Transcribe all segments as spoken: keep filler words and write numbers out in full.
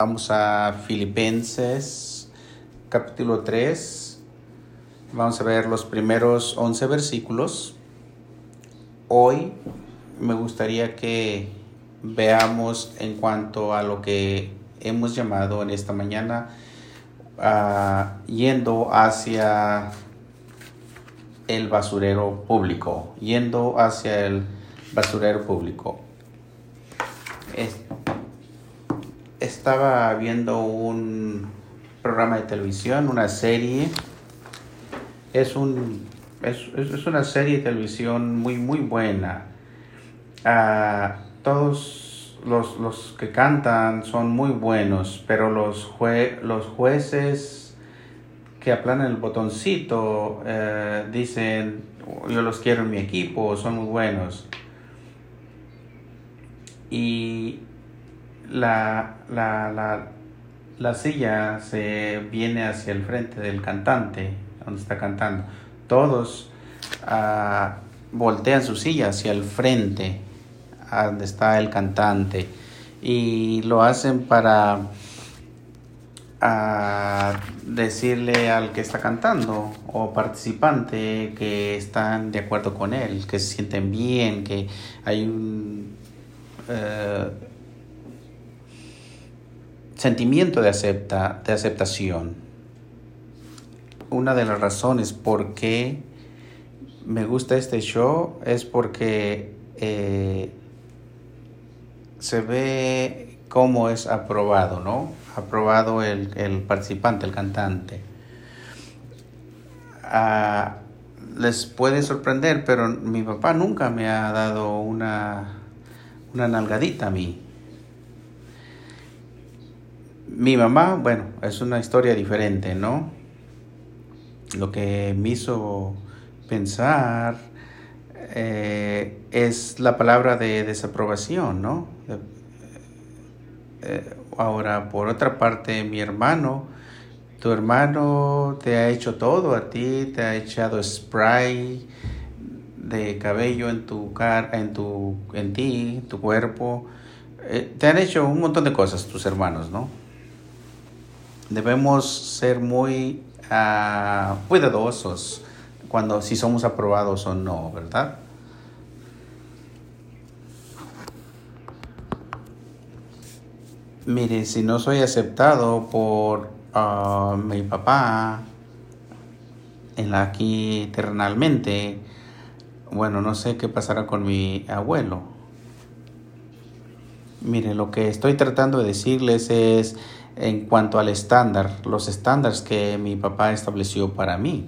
Vamos a Filipenses capítulo tres. Vamos a ver los primeros once versículos. Hoy me gustaría que veamos en cuanto a lo que hemos llamado en esta mañana uh, yendo hacia el basurero público. Yendo hacia el basurero público. Es, Estaba viendo un programa de televisión, una serie. Es, un, es, es una serie de televisión muy, muy buena. Uh, todos los, los que cantan son muy buenos, pero los, jue, los jueces que aplanan el botoncito uh, dicen, yo los quiero en mi equipo, son muy buenos. Y La, la, la, la silla se viene hacia el frente del cantante, donde está cantando. Todos uh, voltean su silla hacia el frente, a donde está el cantante. Y lo hacen para uh, decirle al que está cantando o participante que están de acuerdo con él, que se sienten bien, que hay un... Uh, sentimiento de, acepta, de aceptación. Una de las razones por qué me gusta este show es porque eh, se ve cómo es aprobado, ¿no? Aprobado el, el participante, el cantante. Ah, les puede sorprender, pero mi papá nunca me ha dado una, una nalgadita a mí. Mi mamá, bueno, es una historia diferente, ¿no? Lo que me hizo pensar eh, es la palabra de desaprobación, ¿no? Eh, ahora, por otra parte, mi hermano, tu hermano te ha hecho todo a ti, te ha echado spray de cabello en tu cara, en tu, en ti, tu cuerpo. Eh, te han hecho un montón de cosas tus hermanos, ¿no? Debemos ser muy uh, cuidadosos cuando si somos aprobados o no, ¿verdad? Mire, si no soy aceptado por uh, mi papá en la aquí terrenalmente, bueno, no sé qué pasará con mi abuelo. Mire, lo que estoy tratando de decirles es en cuanto al estándar, los estándares que mi papá estableció para mí.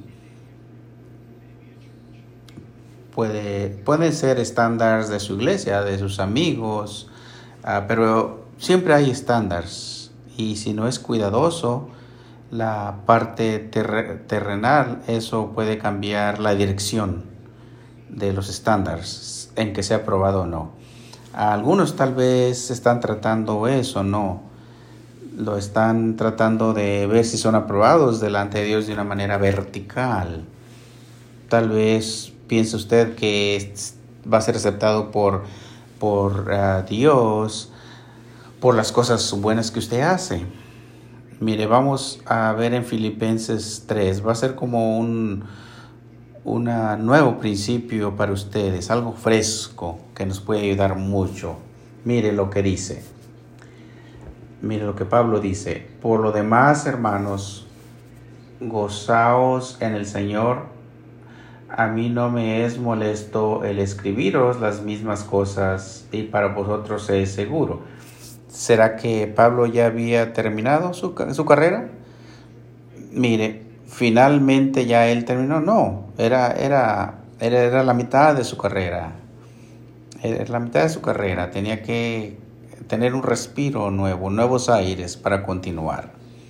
Puede, pueden ser estándares de su iglesia, de sus amigos, uh, pero siempre hay estándares. Y si no es cuidadoso, la parte ter- terrenal, eso puede cambiar la dirección de los estándares, en que sea aprobado o no. Algunos tal vez están tratando eso, no. Lo están tratando de ver si son aprobados delante de Dios de una manera vertical. Tal vez piense usted que va a ser aceptado por, por uh, Dios por las cosas buenas que usted hace. Mire, vamos a ver en Filipenses tres. Va a ser como un un nuevo principio para ustedes, algo fresco que nos puede ayudar mucho. Mire lo que dice. Mire lo que Pablo dice. Por lo demás, hermanos, gozaos en el Señor. A mí no me es molesto el escribiros las mismas cosas y para vosotros es seguro. ¿Será que Pablo ya había terminado su, su carrera? Mire, finalmente ya él terminó. No, era, era, era, era la mitad de su carrera. Era la mitad de su carrera. Tenía que tener un respiro nuevo, nuevos aires para continuar.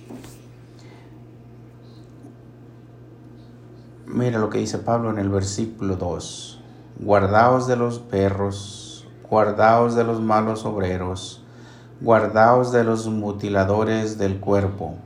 Mira lo que dice Pablo en el versículo dos. Guardaos de los perros, guardaos de los malos obreros, guardaos de los mutiladores del cuerpo.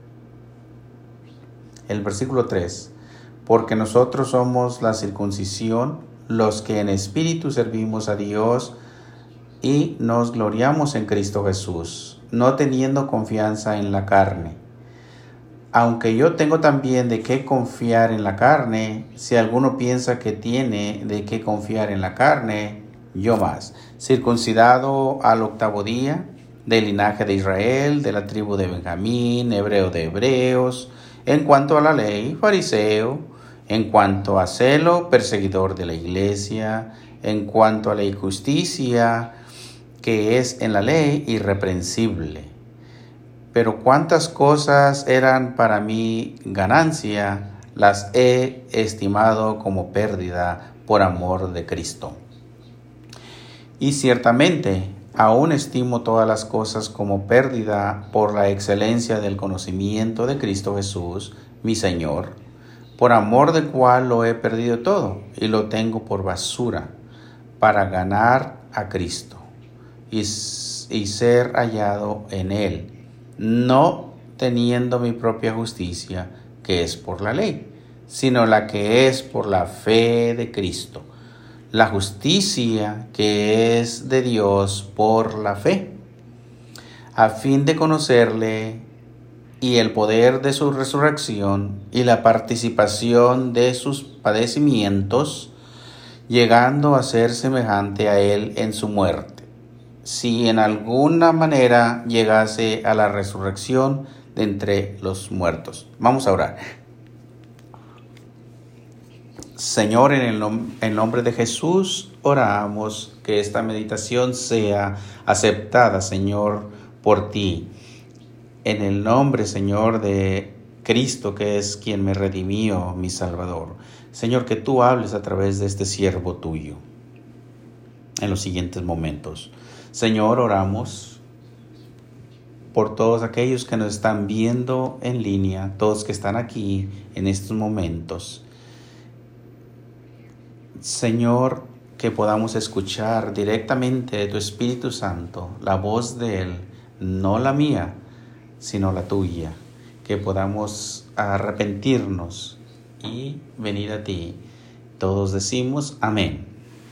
El versículo tres. Porque nosotros somos la circuncisión, los que en espíritu servimos a Dios y nos gloriamos en Cristo Jesús, no teniendo confianza en la carne. Aunque yo tengo también de qué confiar en la carne, si alguno piensa que tiene de qué confiar en la carne, yo más. Circuncidado al octavo día, del linaje de Israel, de la tribu de Benjamín, hebreo de hebreos, en cuanto a la ley, fariseo, en cuanto a celo, perseguidor de la iglesia, en cuanto a la injusticia que es en la ley, irreprensible. Pero cuántas cosas eran para mí ganancia, las he estimado como pérdida por amor de Cristo. Y ciertamente, aún estimo todas las cosas como pérdida por la excelencia del conocimiento de Cristo Jesús, mi Señor, por amor del cual lo he perdido todo y lo tengo por basura, para ganar a Cristo y, y ser hallado en Él, no teniendo mi propia justicia, que es por la ley, sino la que es por la fe de Cristo, la justicia que es de Dios por la fe, a fin de conocerle y el poder de su resurrección y la participación de sus padecimientos, llegando a ser semejante a él en su muerte, si en alguna manera llegase a la resurrección de entre los muertos. Vamos a orar. Señor, en el nom- en nombre de Jesús, oramos que esta meditación sea aceptada, Señor, por ti. En el nombre, Señor, de Cristo, que es quien me redimió, mi Salvador. Señor, que tú hables a través de este siervo tuyo en los siguientes momentos. Señor, oramos por todos aquellos que nos están viendo en línea, todos que están aquí en estos momentos. Señor, que podamos escuchar directamente de tu Espíritu Santo la voz de Él, no la mía, sino la tuya. Que podamos arrepentirnos y venir a ti. Todos decimos amén.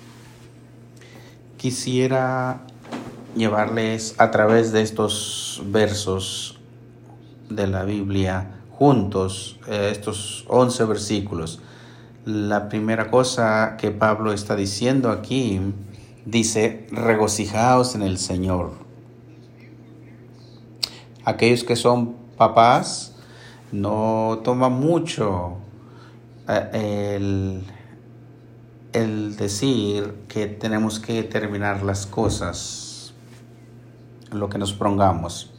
Quisiera llevarles a través de estos versos de la Biblia juntos, eh, estos once versículos. La primera cosa que Pablo está diciendo aquí, dice, regocijaos en el Señor. Aquellos que son papás, no toma mucho eh, el, el decir que tenemos que terminar las cosas, lo que nos prongamos.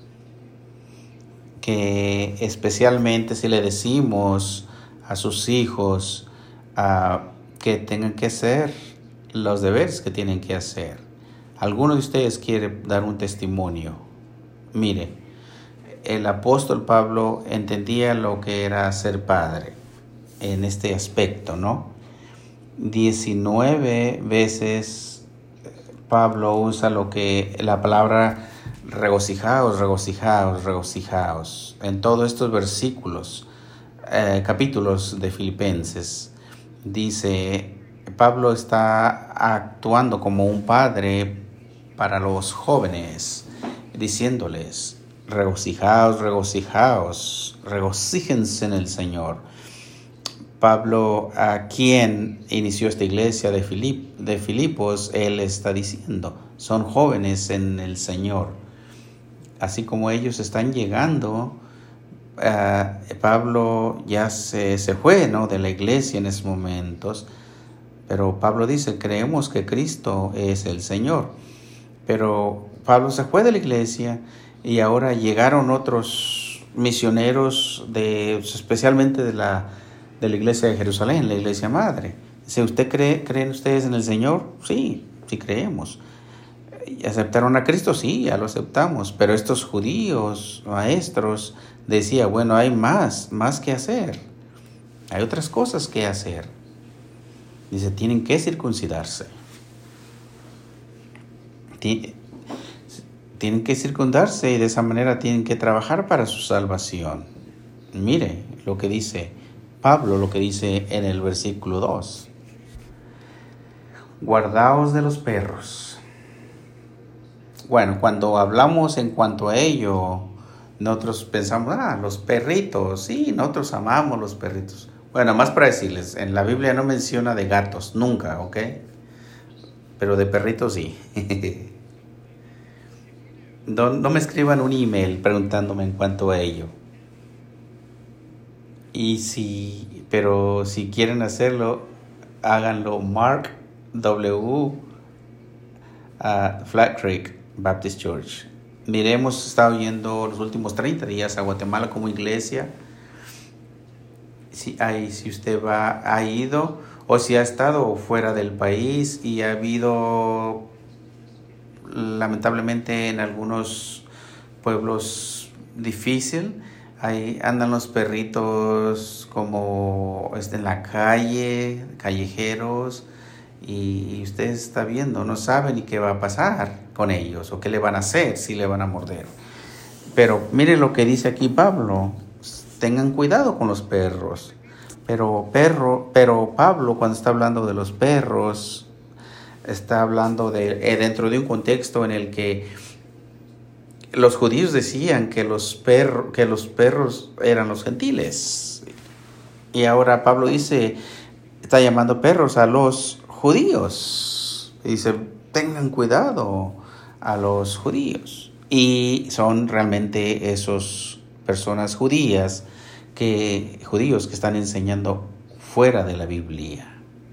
Que especialmente si le decimos a sus hijos, Uh, que tengan que hacer los deberes que tienen que hacer. ¿Alguno de ustedes quiere dar un testimonio? Mire, el apóstol Pablo entendía lo que era ser padre en este aspecto, ¿no? diecinueve veces Pablo usa lo que la palabra regocijaos, regocijaos, regocijaos en todos estos versículos, eh, capítulos de Filipenses. Dice, Pablo está actuando como un padre para los jóvenes, diciéndoles, regocijaos, regocijaos, regocíjense en el Señor. Pablo, a quien inició esta iglesia de, Filip, de Filipos, él está diciendo, son jóvenes en el Señor. Así como ellos están llegando, Uh, Pablo ya se, se fue, ¿no?, de la iglesia en esos momentos, pero Pablo dice, creemos que Cristo es el Señor. Pero Pablo se fue de la iglesia y ahora llegaron otros misioneros, de, especialmente de la, de la iglesia de Jerusalén, la iglesia madre. Dice, ¿usted cree, creen ustedes en el Señor? Sí, sí creemos. ¿Aceptaron a Cristo? Sí, ya lo aceptamos. Pero estos judíos, maestros, decía, bueno, hay más, más que hacer. Hay otras cosas que hacer. Dice, tienen que circuncidarse. Tienen que circundarse y de esa manera tienen que trabajar para su salvación. Mire lo que dice Pablo, lo que dice en el versículo dos. Guardaos de los perros. bueno, cuando hablamos en cuanto a ello, nosotros pensamos, ah, los perritos, sí, nosotros amamos los perritos. Bueno, más para decirles, en la Biblia no menciona de gatos, nunca, ¿ok? Pero de perritos sí. No, no me escriban un email preguntándome en cuanto a ello. Y si, pero si quieren hacerlo, háganlo Mark W. a Flat Creek Baptist Church. Mire, hemos estado yendo los últimos treinta días a Guatemala como iglesia. Si, hay, si usted va, ha ido o si ha estado fuera del país y ha habido, lamentablemente, en algunos pueblos difícil, ahí andan los perritos como en la calle, callejeros, y usted está viendo, no sabe ni qué va a pasar con ellos o qué le van a hacer, si le van a morder. Pero mire lo que dice aquí Pablo, tengan cuidado con los perros. Pero perro, pero Pablo, cuando está hablando de los perros, está hablando de eh, dentro de un contexto en el que los judíos decían que los perros, que los perros eran los gentiles. Y ahora Pablo dice, está llamando perros a los judíos. Y dice, tengan cuidado a los judíos. Y son realmente esos personas judías que judíos que están enseñando fuera de la Biblia.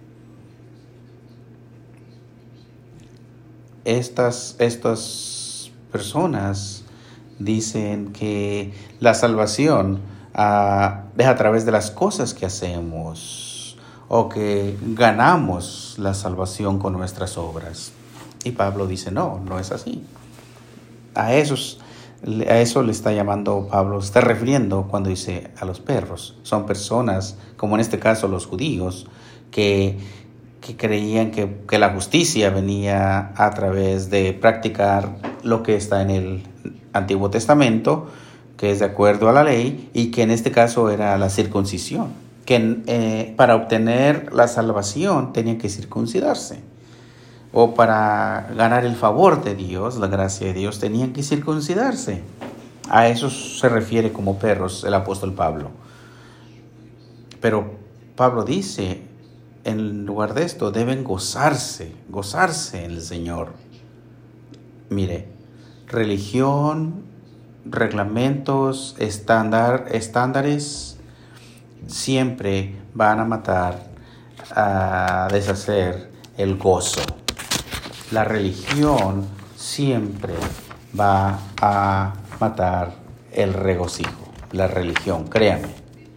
Estas estas personas dicen que la salvación uh, es a través de las cosas que hacemos o que ganamos la salvación con nuestras obras. Y Pablo dice, no, no es así. A esos A eso le está llamando Pablo, está refiriendo cuando dice a los perros. Son personas, como en este caso los judíos, que, que creían que, que la justicia venía a través de practicar lo que está en el Antiguo Testamento, que es de acuerdo a la ley, y que en este caso era la circuncisión. Que eh, para obtener la salvación tenían que circuncidarse. O para ganar el favor de Dios, la gracia de Dios, tenían que circuncidarse. A eso se refiere como perros el apóstol Pablo. Pero Pablo dice, en lugar de esto, deben gozarse, gozarse en el Señor. Mire, religión, reglamentos, estándar, estándares, siempre van a matar, a deshacer el gozo. La religión siempre va a matar el regocijo. La religión, créanme.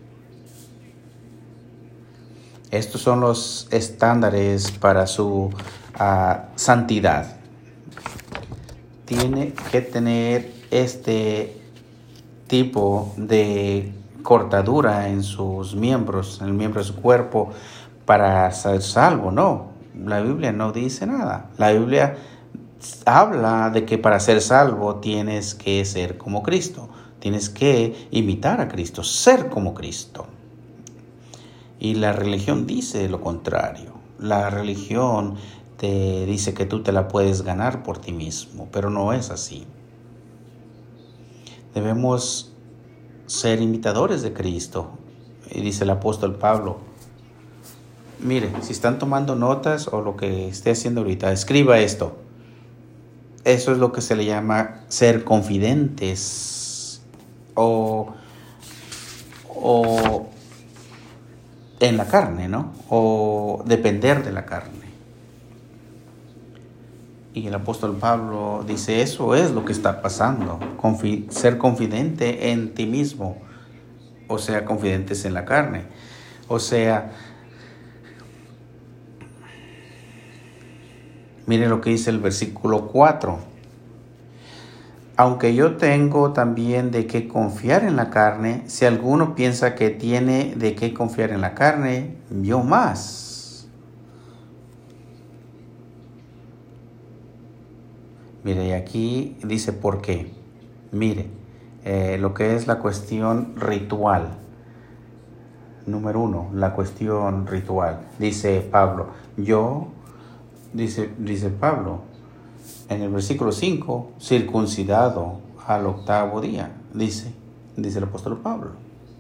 Estos son los estándares para su uh, santidad. Tiene que tener este tipo de cortadura en sus miembros, en el miembro de su cuerpo, para ser salvo, no. La Biblia no dice nada. La Biblia habla de que para ser salvo tienes que ser como Cristo. Tienes que imitar a Cristo, ser como Cristo. Y la religión dice lo contrario. La religión te dice que tú te la puedes ganar por ti mismo, pero no es así. Debemos ser imitadores de Cristo. Y dice el apóstol Pablo, mire, si están tomando notas o lo que esté haciendo ahorita, escriba esto. Eso es lo que se le llama ser confidentes o, o en la carne, ¿no? O depender de la carne. Y el apóstol Pablo dice, eso es lo que está pasando. Confi- ser confidente en ti mismo, o sea, confidentes en la carne. O sea, miren lo que dice el versículo cuatro. Aunque yo tengo también de qué confiar en la carne, si alguno piensa que tiene de qué confiar en la carne, yo más. Mire, y aquí dice por qué. Mire, eh, lo que es la cuestión ritual. Número uno, la cuestión ritual. Dice Pablo, yo... Dice, dice Pablo, en el versículo cinco, circuncidado al octavo día, dice, dice el apóstol Pablo.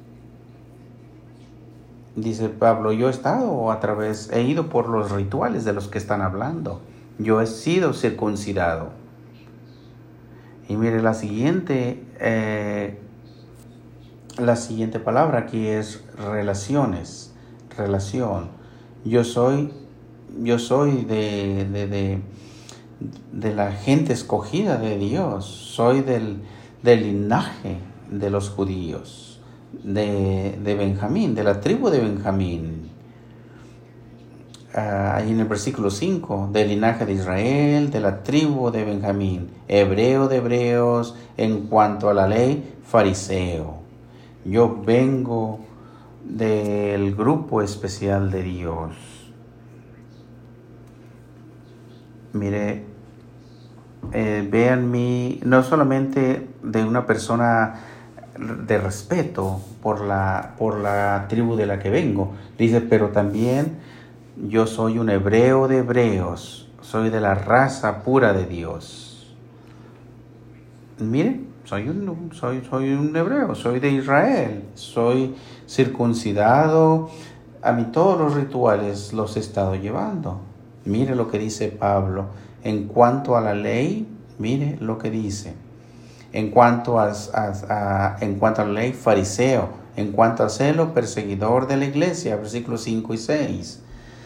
Dice Pablo, yo he estado a través, he ido por los rituales de los que están hablando. Yo he sido circuncidado. Y mire, la siguiente, eh, la siguiente palabra aquí es relaciones, relación. Yo soy, yo soy de, de, de, de la gente escogida de Dios. Soy del, del linaje de los judíos, de, de Benjamín, de la tribu de Benjamín. Uh, ahí en el versículo cinco, del linaje de Israel, de la tribu de Benjamín, hebreo de hebreos, en cuanto a la ley, fariseo. Yo vengo del grupo especial de Dios. Mire, eh, vean mi, no solamente de una persona de respeto por la, por la tribu de la que vengo, dice, pero también yo soy un hebreo de hebreos, soy de la raza pura de Dios. Mire, soy un, soy, soy un hebreo, soy de Israel, soy circuncidado, a mí todos los rituales los he estado llevando. Mire lo que dice Pablo, en cuanto a la ley, mire lo que dice, en cuanto a, a, a, en cuanto a la ley, fariseo, en cuanto a celo, perseguidor de la iglesia, versículos cinco y seis.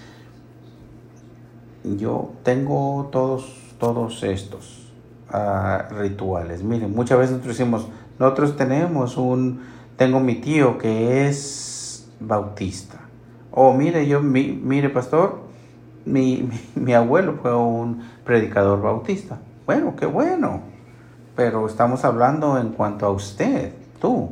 Yo tengo todos, todos estos uh, rituales. Miren, muchas veces nosotros decimos, nosotros tenemos un, tengo mi tío que es bautista. O oh, mire, yo, mi, mire pastor, mi, mi, mi abuelo fue un predicador bautista. Bueno, qué bueno. Pero estamos hablando en cuanto a usted, tú.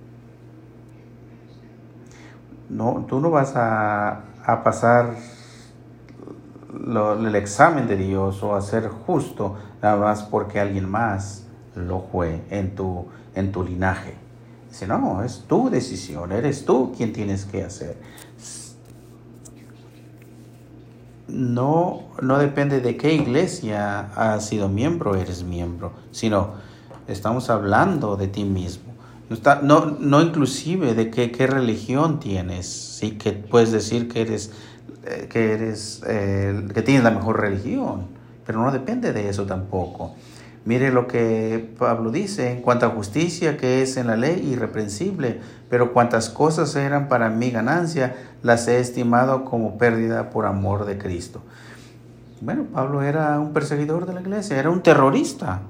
No, tú no vas a, a pasar Lo, el examen de Dios o a ser justo nada más porque alguien más lo fue en tu, en tu linaje. Dice, no, es tu decisión, eres tú quien tienes que hacer. No, no depende de qué iglesia has sido miembro, eres miembro, sino estamos hablando de ti mismo. No, está, no, no inclusive de qué, qué religión tienes, sí que puedes decir que eres que eres eh, que tienes la mejor religión, pero no depende de eso tampoco. Mire lo que Pablo dice, en cuanto a justicia que es en la ley irreprensible, pero cuantas cosas eran para mi ganancia, las he estimado como pérdida por amor de Cristo. Bueno, Pablo era un perseguidor de la iglesia, era un terrorista.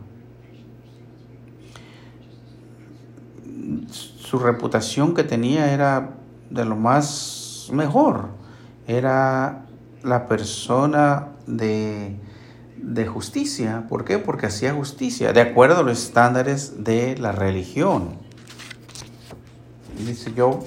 Su reputación que tenía era de lo más mejor. Era la persona de, de justicia. ¿Por qué? Porque hacía justicia de acuerdo a los estándares de la religión. Dice yo,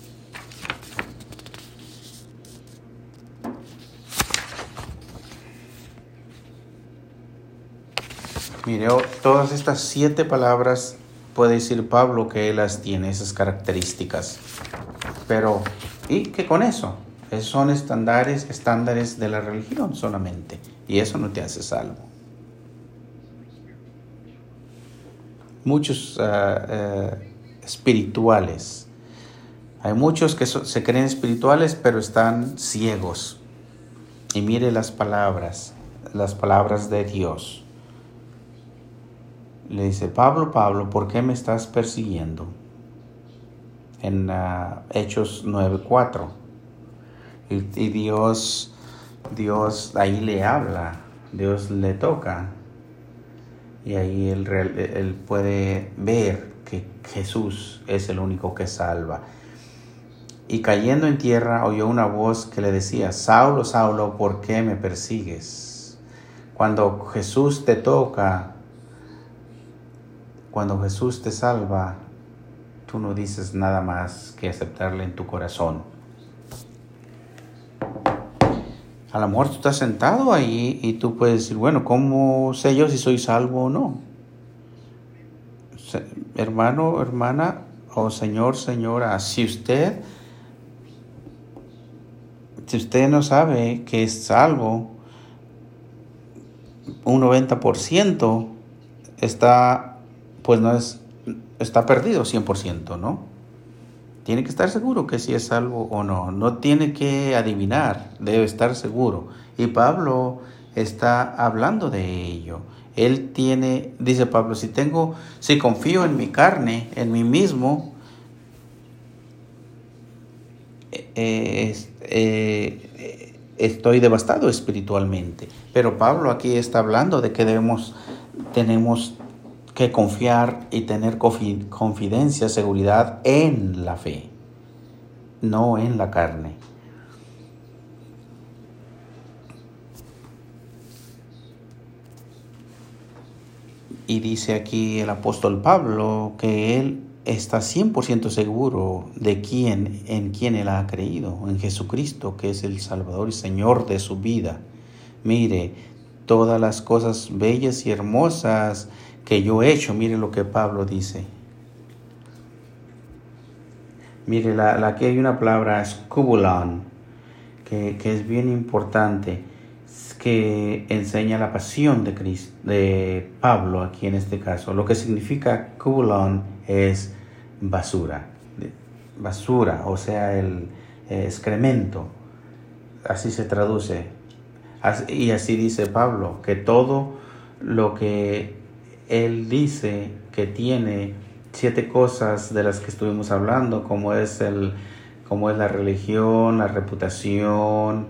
mire, todas estas siete palabras puede decir Pablo que él las tiene, esas características. Pero, ¿y qué con eso? Esos son estándares, estándares de la religión solamente. Y eso no te hace salvo. Muchos uh, uh, espirituales. Hay muchos que so, se creen espirituales, pero están ciegos. Y mire las palabras, las palabras de Dios. Le dice, Pablo, Pablo, ¿por qué me estás persiguiendo? En uh, Hechos nueve cuatro. Y, y Dios, Dios ahí le habla, Dios le toca. Y ahí él, él puede ver que Jesús es el único que salva. Y cayendo en tierra oyó una voz que le decía, Saulo, Saulo, ¿por qué me persigues? Cuando Jesús te toca, cuando Jesús te salva, tú no dices nada más que aceptarle en tu corazón. A lo mejor tú estás sentado ahí y tú puedes decir, bueno, ¿cómo sé yo si soy salvo o no? Hermano, hermana, o señor, señora, si usted, si usted no sabe que es salvo, un noventa por ciento está, pues no es, está perdido cien por ciento, ¿no? Tiene que estar seguro que si es salvo o no. No tiene que adivinar, debe estar seguro. Y Pablo está hablando de ello. Él tiene, dice Pablo, si tengo, si confío en mi carne, en mí mismo, eh, eh, estoy devastado espiritualmente. Pero Pablo aquí está hablando de que debemos, tenemos que confiar y tener confidencia, seguridad en la fe, no en la carne. Y dice aquí el apóstol Pablo que él está cien por ciento seguro de quién, en quién él ha creído, en Jesucristo, que es el Salvador y Señor de su vida. Mire, todas las cosas bellas y hermosas que yo he hecho, mire lo que Pablo dice. Mire, la, la que hay una palabra, skubulon, que, que es bien importante, que enseña la pasión de Cristo, de Pablo aquí en este caso. Lo que significa kubulon es basura, basura, o sea, el eh, excremento, así se traduce. Y así dice Pablo, que todo lo que él dice que tiene siete cosas de las que estuvimos hablando, como es el, como es la religión, la reputación,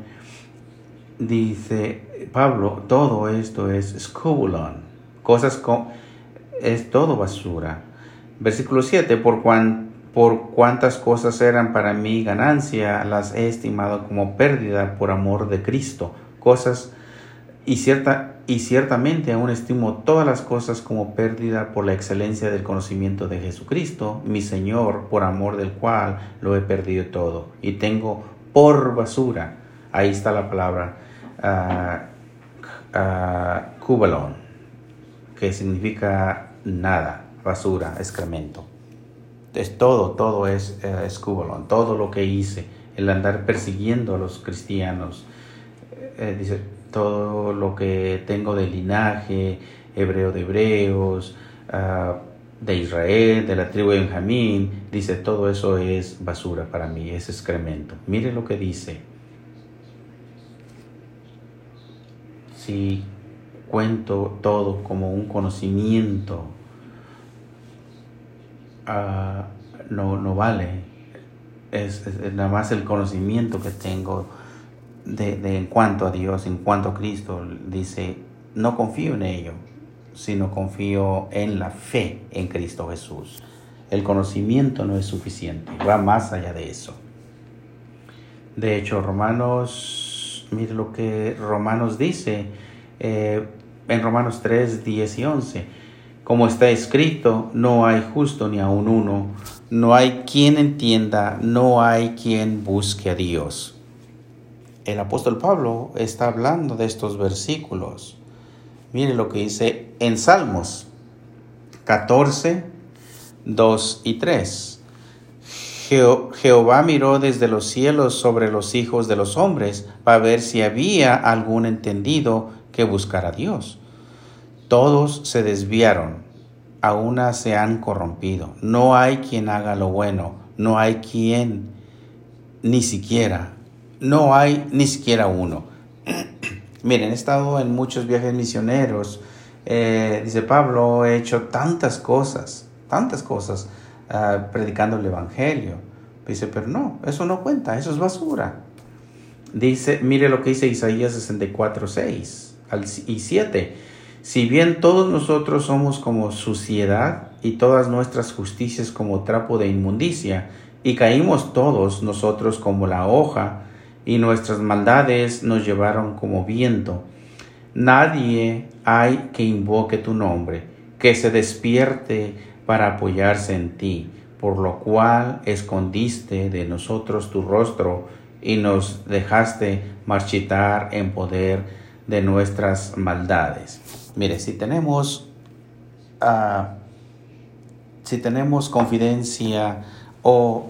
dice Pablo, todo esto es skubulon, cosas con, es todo basura. Versículo siete, por cuan, por cuantas cosas eran para mí ganancia, las he estimado como pérdida por amor de Cristo. Cosas, y, cierta, y ciertamente aún estimo todas las cosas como pérdida por la excelencia del conocimiento de Jesucristo, mi Señor, por amor del cual lo he perdido todo, y tengo por basura, ahí está la palabra, uh, uh, kubulon, que significa nada, basura, excremento. Es todo, todo es, uh, es kubulon, todo lo que hice, el andar persiguiendo a los cristianos, eh, dice, todo lo que tengo de linaje, hebreo de hebreos, uh, de Israel, de la tribu de Benjamín, dice, todo eso es basura para mí, es excremento. Mire lo que dice. Si cuento todo como un conocimiento, uh, no, no vale. Es, es, es nada más el conocimiento que tengo de, de en cuanto a Dios, en cuanto a Cristo. Dice, no confío en ello, sino confío en la fe en Cristo Jesús. El conocimiento no es suficiente, va más allá de eso. De hecho, Romanos, mire lo que Romanos dice, eh, en Romanos tres, diez y once. Como está escrito, no hay justo ni aun uno, no hay quien entienda, no hay quien busque a Dios. El apóstol Pablo está hablando de estos versículos. Mire lo que dice en Salmos catorce, dos y tres. Je- Jehová miró desde los cielos sobre los hijos de los hombres para ver si había algún entendido que buscara a Dios. Todos se desviaron, a una se han corrompido. No hay quien haga lo bueno, no hay quien, ni siquiera, no hay ni siquiera uno. Miren, he estado en muchos viajes misioneros. Eh, dice Pablo, he hecho tantas cosas, tantas cosas, uh, predicando el evangelio. Dice, pero no, eso no cuenta, eso es basura. Dice, mire lo que dice Isaías sesenta y cuatro, seis y siete. Si bien todos nosotros somos como suciedad y todas nuestras justicias como trapo de inmundicia, y caímos todos nosotros como la hoja, y nuestras maldades nos llevaron como viento, nadie hay que invoque tu nombre, que se despierte para apoyarse en ti, por lo cual escondiste de nosotros tu rostro y nos dejaste marchitar en poder de nuestras maldades. Mire, si tenemos, uh, si tenemos confidencia o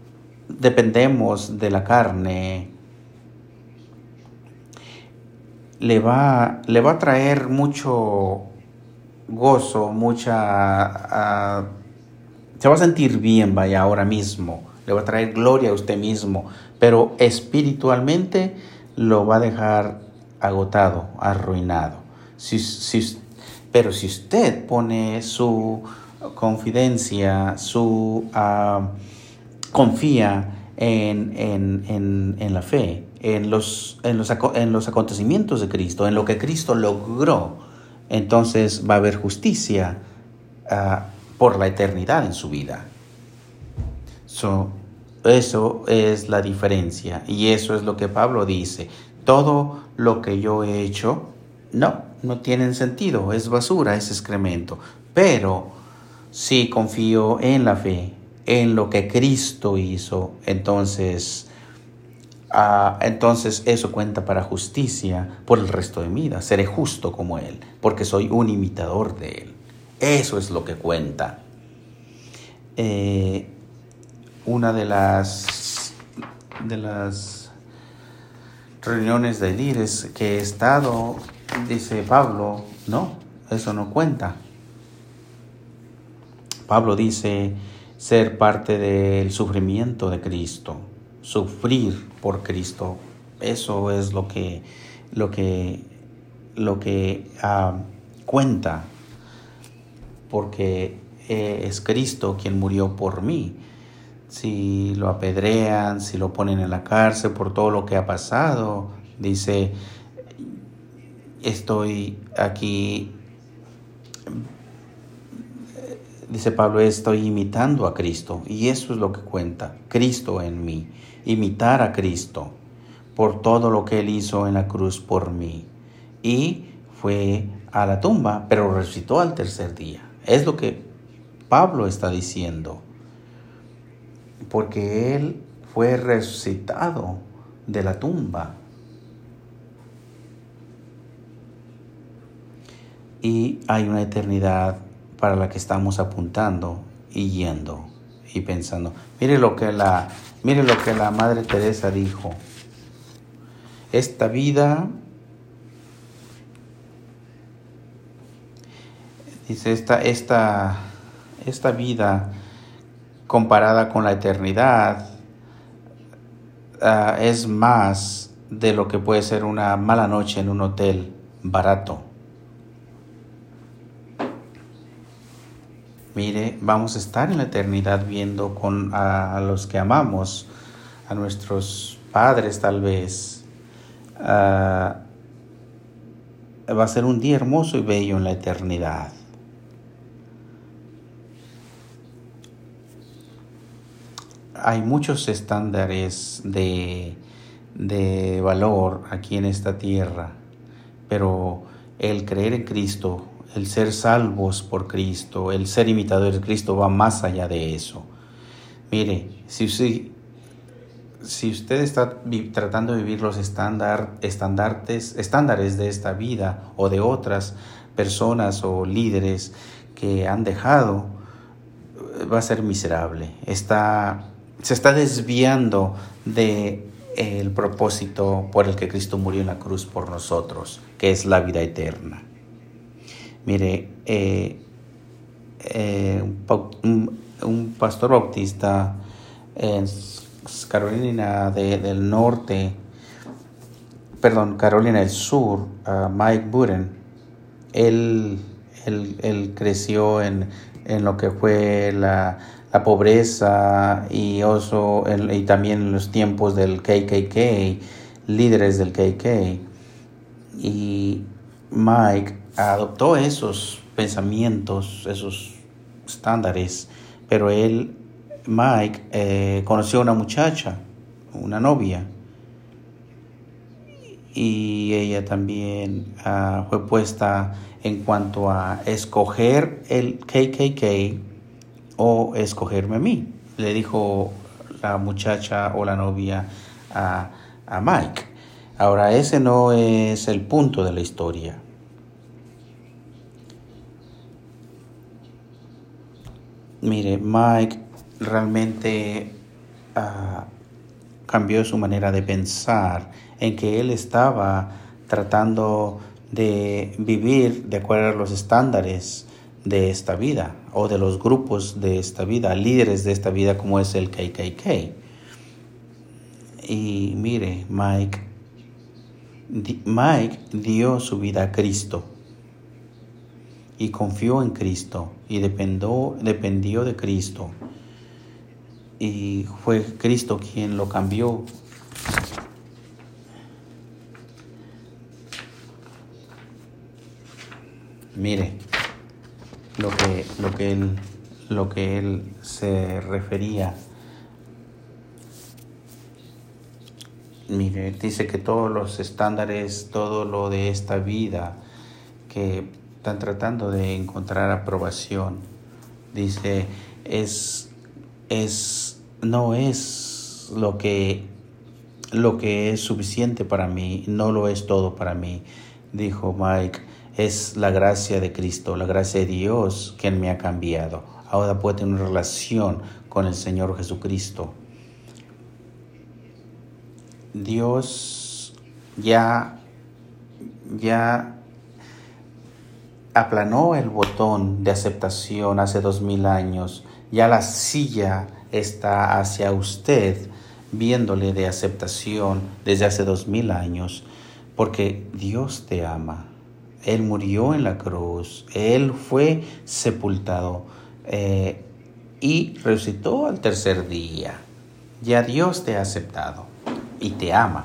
dependemos de la carne, le va, le va a traer mucho gozo, mucha... Uh, se va a sentir bien, vaya, ahora mismo. Le va a traer gloria a usted mismo. Pero espiritualmente lo va a dejar agotado, arruinado. Si, si, pero si usted pone su confidencia, su uh, confía en, en, en, en la fe, en los, en, los, en los acontecimientos de Cristo, en lo que Cristo logró, entonces va a haber justicia uh, por la eternidad en su vida. So, eso es la diferencia, y eso es lo que Pablo dice. Todo lo que yo he hecho, no, no tiene sentido, es basura, es excremento. Pero si confío en la fe, en lo que Cristo hizo, entonces, uh, entonces eso cuenta para justicia por el resto de mi vida. Seré justo como Él, porque soy un imitador de Él. Eso es lo que cuenta. Eh, una de las, de las reuniones de líderes que he estado, dice Pablo, no, eso no cuenta. Pablo dice ser parte del sufrimiento de Cristo, sufrir por Cristo. Eso es lo que, lo que, lo que uh, cuenta, porque eh, es Cristo quien murió por mí. Si lo apedrean, si lo ponen en la cárcel por todo lo que ha pasado, dice, estoy aquí, dice Pablo, estoy imitando a Cristo, y eso es lo que cuenta, Cristo en mí, imitar a Cristo por todo lo que Él hizo en la cruz por mí, y fue a la tumba, pero resucitó al tercer día. Es lo que Pablo está diciendo, porque Él fue resucitado de la tumba. Y hay una eternidad para la que estamos apuntando y yendo y pensando. Mire lo que la, mire lo que la Madre Teresa dijo. Esta vida, dice, esta, esta, esta vida comparada con la eternidad, uh, es más de lo que puede ser una mala noche en un hotel barato. Mire, vamos a estar en la eternidad viendo con, a, a los que amamos, a nuestros padres tal vez. Uh, va a ser un día hermoso y bello en la eternidad. Hay muchos estándares de, de valor aquí en esta tierra, pero el creer en Cristo, el ser salvos por Cristo, el ser imitadores de Cristo va más allá de eso. Mire, si, si, si usted está vi, tratando de vivir los estándar, estandartes, estándares de esta vida o de otras personas o líderes que han dejado, va a ser miserable. Está... Se está desviando del de propósito por el que Cristo murió en la cruz por nosotros, que es la vida eterna. Mire, eh, eh, un, un pastor bautista en Carolina de, del Norte, perdón, Carolina del Sur, uh, Mike Buren, él, él, él creció en, en lo que fue la... la pobreza y, oso, el, y también en los tiempos del K K K, líderes del K K K. Y Mike adoptó esos pensamientos, esos estándares, pero él, Mike, eh, conoció a una muchacha, una novia, y ella también uh, fue puesta en cuanto a escoger el K K K o escogerme a mí, le dijo la muchacha o la novia a, a Mike. Ahora, ese no es el punto de la historia. Mire, Mike realmente uh, cambió su manera de pensar, en que él estaba tratando de vivir de acuerdo a los estándares de esta vida o de los grupos de esta vida, líderes de esta vida como es el K K K. Y mire, Mike, Mike dio su vida a Cristo y confió en Cristo y dependió, dependió de Cristo. Y fue Cristo quien lo cambió. Mire, lo que, lo que él, lo que él se refería. Mire, dice que todos los estándares, todo lo de esta vida, que están tratando de encontrar aprobación, dice, es, es, no es lo que, lo que es suficiente para mí, no lo es todo para mí, dijo Mike. Es la gracia de Cristo, la gracia de Dios quien me ha cambiado. Ahora puedo tener una relación con el Señor Jesucristo. Dios ya, ya aplanó el botón de aceptación hace dos mil años. Ya la silla está hacia usted, viéndole de aceptación desde hace dos mil años, porque Dios te ama. Él murió en la cruz, Él fue sepultado eh, y resucitó al tercer día. Ya Dios te ha aceptado y te ama.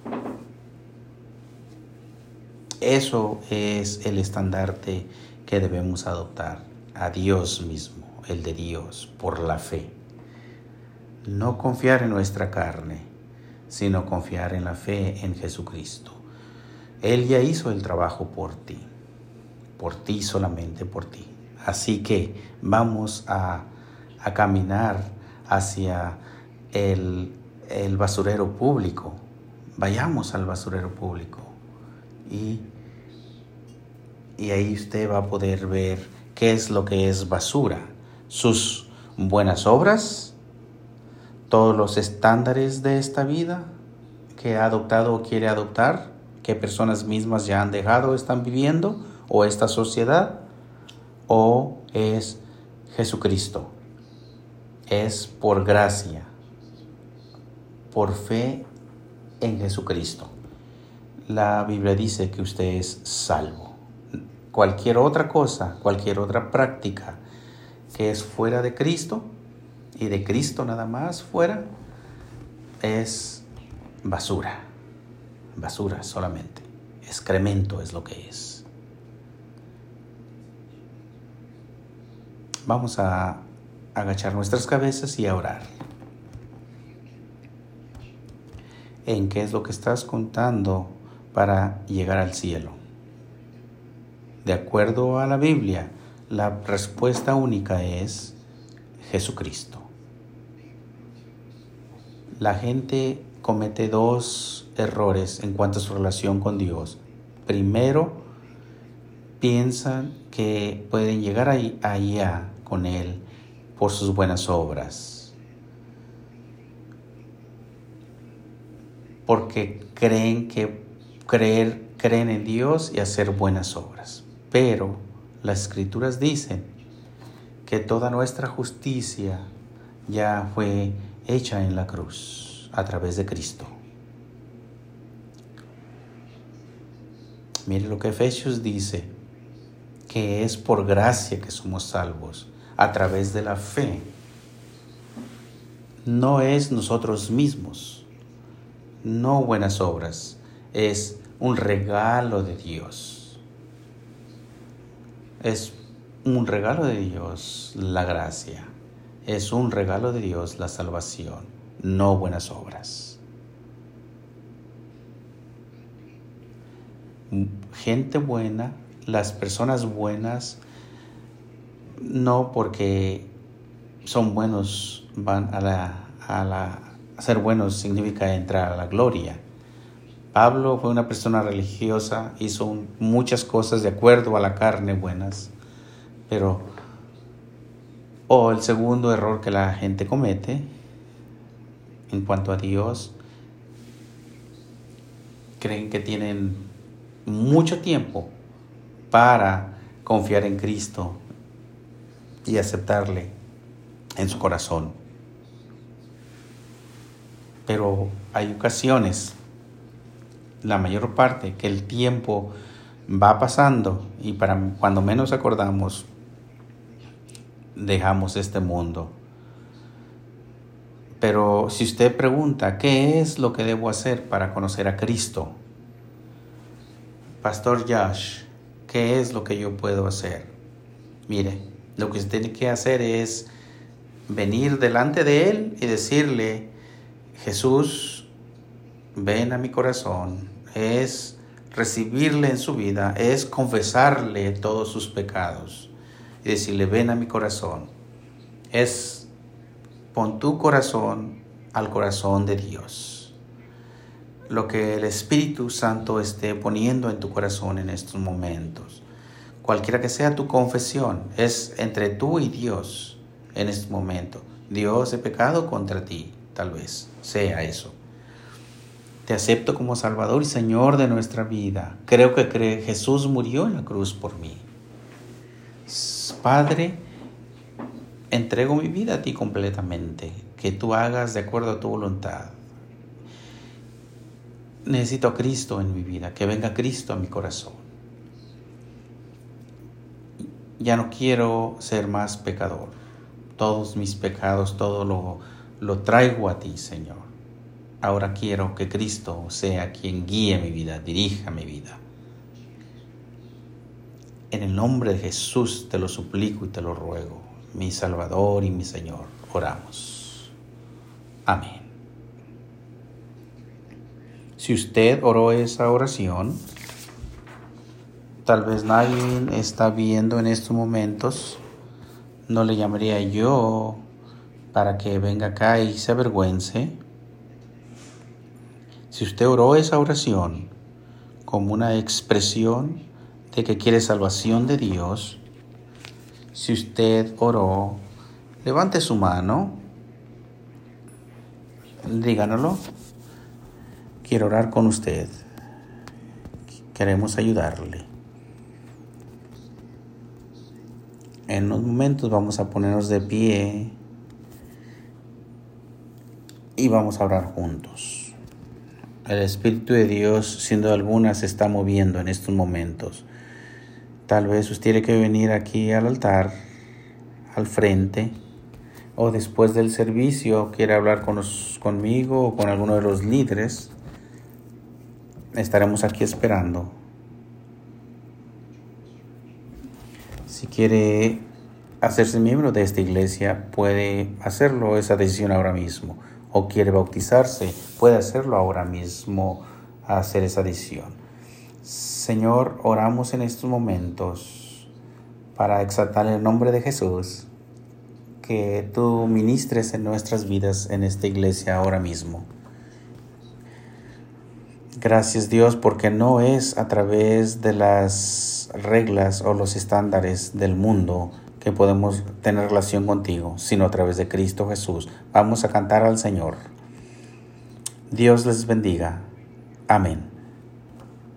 Eso es el estandarte que debemos adoptar, a Dios mismo, el de Dios, por la fe. No confiar en nuestra carne, sino confiar en la fe en Jesucristo. Él ya hizo el trabajo por ti, por ti, solamente por ti. Así que vamos a, a caminar hacia el, el basurero público. Vayamos al basurero público y, y ahí usted va a poder ver qué es lo que es basura. Sus buenas obras, todos los estándares de esta vida que ha adoptado o quiere adoptar, que personas mismas ya han dejado, están viviendo, o esta sociedad, o es Jesucristo. Es por gracia, por fe en Jesucristo. La Biblia dice que usted es salvo. Cualquier otra cosa, cualquier otra práctica que es fuera de Cristo y de Cristo nada más fuera, es basura. Basura solamente. Excremento es lo que es. Vamos a agachar nuestras cabezas y a orar. ¿En qué es lo que estás contando para llegar al cielo? De acuerdo a la Biblia, la respuesta única es Jesucristo. La gente comete dos errores en cuanto a su relación con Dios. Primero, piensan que pueden llegar ahí, allá con Él por sus buenas obras, porque creen que creer, creen en Dios y hacer buenas obras. Pero las Escrituras dicen que toda nuestra justicia ya fue hecha en la cruz a través de Cristo. Mire lo que Efesios dice, que es por gracia que somos salvos, a través de la fe. No es nosotros mismos, no buenas obras, es un regalo de Dios. Es un regalo de Dios la gracia, es un regalo de Dios la salvación, no buenas obras. Gente buena, las personas buenas, no porque son buenos van a la, a la a ser buenos significa entrar a la gloria. Pablo fue una persona religiosa, hizo un, muchas cosas de acuerdo a la carne buenas, pero o el segundo error que la gente comete en cuanto a Dios, creen que tienen mucho tiempo para confiar en Cristo y aceptarle en su corazón. Pero hay ocasiones, la mayor parte, que el tiempo va pasando y para cuando menos acordamos, dejamos este mundo. Pero si usted pregunta, ¿qué es lo que debo hacer para conocer a Cristo? Pastor Josh, ¿qué es lo que yo puedo hacer? Mire, lo que usted tiene que hacer es venir delante de Él y decirle, Jesús, ven a mi corazón. Es recibirle en su vida, es confesarle todos sus pecados y decirle, ven a mi corazón. Es pon tu corazón al corazón de Dios. Lo que el Espíritu Santo esté poniendo en tu corazón en estos momentos, cualquiera que sea tu confesión, es entre tú y Dios en este momento. Dios, he pecado contra ti, tal vez sea eso. Te acepto como Salvador y Señor de nuestra vida. Creo que cree, Jesús murió en la cruz por mí. Padre, entrego mi vida a ti completamente. Que tú hagas de acuerdo a tu voluntad. Necesito a Cristo en mi vida. Que venga Cristo a mi corazón. Ya no quiero ser más pecador. Todos mis pecados, todo lo, lo traigo a ti, Señor. Ahora quiero que Cristo sea quien guíe mi vida, dirija mi vida. En el nombre de Jesús te lo suplico y te lo ruego, mi Salvador y mi Señor. Oramos. Amén. Si usted oró esa oración, tal vez nadie está viendo en estos momentos, no le llamaría yo para que venga acá y se avergüence. Si usted oró esa oración como una expresión de que quiere salvación de Dios, si usted oró, levante su mano, díganoslo. Quiero orar con usted. Queremos ayudarle. En unos momentos vamos a ponernos de pie y vamos a orar juntos. El Espíritu de Dios, sin duda alguna, se está moviendo en estos momentos. Tal vez usted tiene que venir aquí al altar, al frente, o después del servicio quiere hablar con los, conmigo o con alguno de los líderes. Estaremos aquí esperando. Si quiere hacerse miembro de esta iglesia, puede hacerlo, esa decisión ahora mismo. O quiere bautizarse, puede hacerlo ahora mismo, hacer esa decisión. Señor, oramos en estos momentos para exaltar el nombre de Jesús, que tú ministres en nuestras vidas en esta iglesia ahora mismo. Gracias, Dios, porque no es a través de las reglas o los estándares del mundo que podemos tener relación contigo, sino a través de Cristo Jesús. Vamos a cantar al Señor. Dios les bendiga. Amén.